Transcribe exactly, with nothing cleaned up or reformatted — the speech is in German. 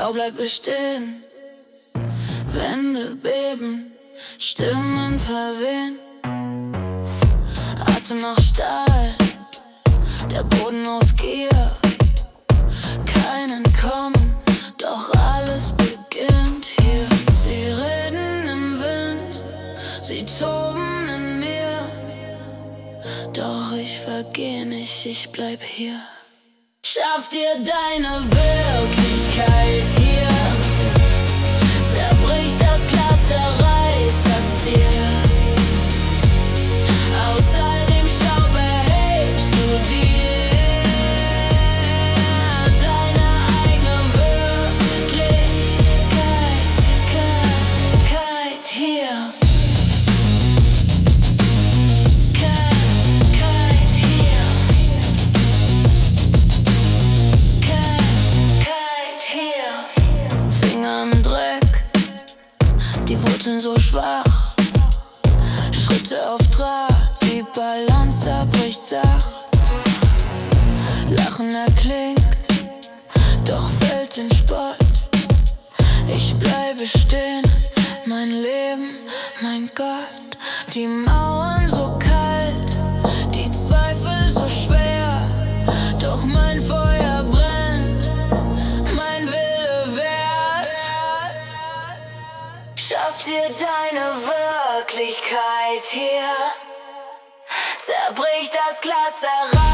Blau bleibt bestehen. Wände beben, Stimmen verwehen. Atem nach Stahl, der Boden aus Gier. Kein Entkommen, doch alles beginnt hier. Sie reden im Wind, sie toben in mir. Doch ich vergeh nicht, ich bleib hier. Schaff dir deine Wirklichkeit hier. Zerbrich das Glas, zerreiß das Ziel. Aus all dem Staub erhebst du dir deine eigene Wirklichkeit, Wirklichkeit hier. Die Wurzeln so schwach, Schritte auf Draht, die Balance zerbricht sach. Lachen erklingt, doch fällt in Spott. Ich bleibe stehen, mein Leben, mein Gott. Die Mauern so kalt, die Zweifel so schwer. Doch mein Feuer brennt, mein Wille wehrt. Schaff dir deine Wirklichkeit hier. Zerbrich das Glas, zerreiß